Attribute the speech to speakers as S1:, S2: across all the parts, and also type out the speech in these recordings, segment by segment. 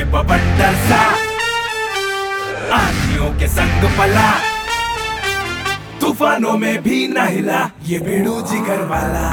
S1: बवंडर सा, आंधियों के संग पला, तूफानों में भी न हिला ये भिड़ू जिगर वाला।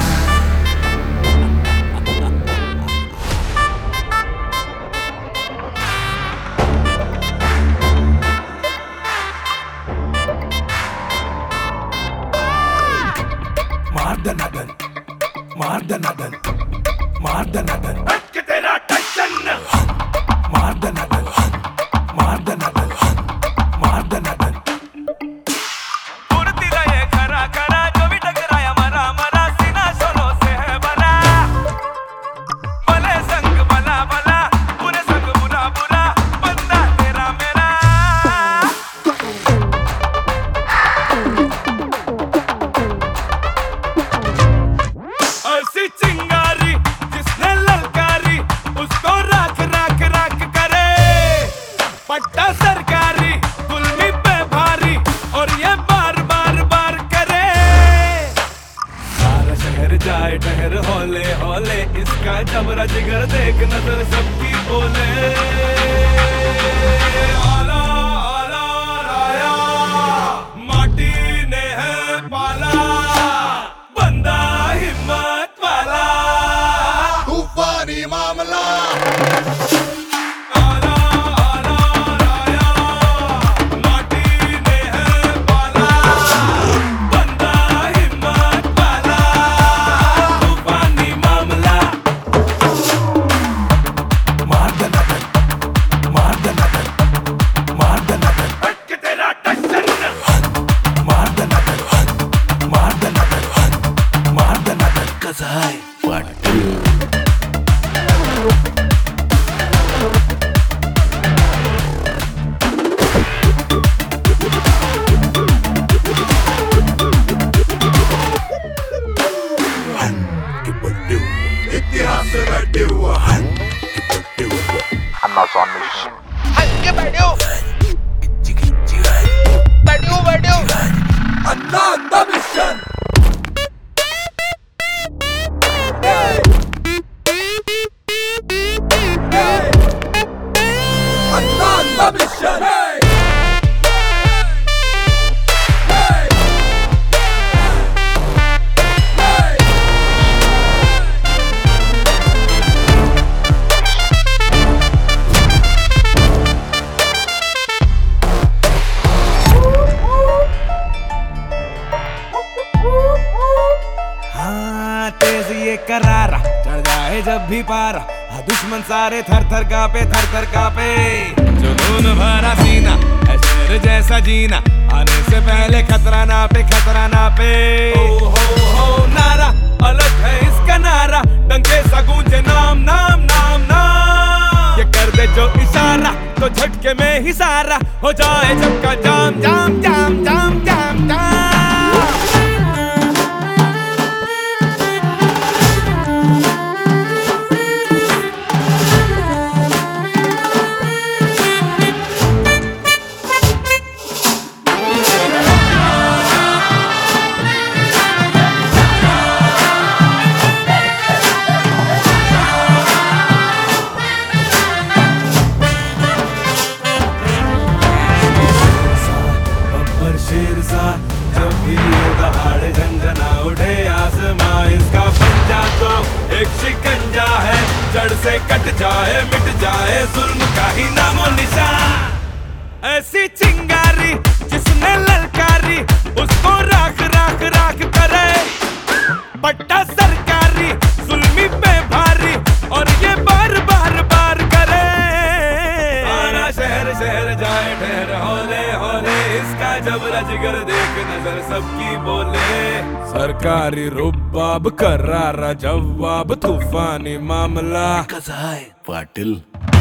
S1: मार दनादन, मार दनादन, मार दनादन, हट तेरा टशन। मार दनादन, मार दनादन, मार दनादन।
S2: उड़तीला ये खरा खरा जो भी टकराया मरा मरा, सीना शोलों से है भरा। भले संग भला भला, बुरे संग बुरा बुरा, बंदा तेरा मेरा। ऐसी चिंगारी जिसने ललकारी, उसको राख राख राख करे। पट्टा सरकारी गुलमी पे भारी, और ये बार बार बार करे। सारा शहर जाए ठहर होले होले, इसका जबरा जिगर देख नजर सबकी बोले। आला आला राया, माटी ने है पाला, बंदा हिम्मत वाला,
S3: तूफानी मामला।
S2: आला आला राया, माटी ने है पाला, बंदा हिम्मत वाला, तूफानी मामला।
S1: मार दनादन, मार दनादन, मार दनादन, हट तेरा टशन। मार दनादन, मार दनादन, मार दनादन।
S3: कसाय पाटील। इतिहास रटे हुआ
S4: I'm not on mission.
S5: हल्के बैठो बैठो बैठो
S1: अन्ना मिशन। अन्ना मिशन।
S2: हाँ तेज ये करारा, चढ़ जाए जब भी पारा, हाँ दुश्मन सारे थर थर कापे। जुनून भरा सीना, है शेर जैसा जीना, आने से पहले खतरा ना पे। ओ हो नारा अलग है इसका नारा, डंके सा गूंजे नाम नाम नाम नाम। ये कर दे जो इशारा, तो झटके में ही सारा हो जाए सबका जाम जाम जाम जाम जाम जाम। शेर सा जब भी ये दहाड़ झंझना उठे आसमां, इसका पंजा तो एक शिकंजा है, जड़ से कट जाए मिट जाए जुल्म का ही नामो निशान। ऐसी चिंगारी जिसने ललकारी, उसको राख राख राख करे। पट्टा सरकारी जुल्मी पे भारी, और ये बार बार बार करे। सारा शहर शहर जाए ठहर होले होले, इसका जबरा जिगर देख नजर सबकी बोले। सरकारी रुबाब करारा जवाब, तूफानी मामला।
S3: कसाय पाटील।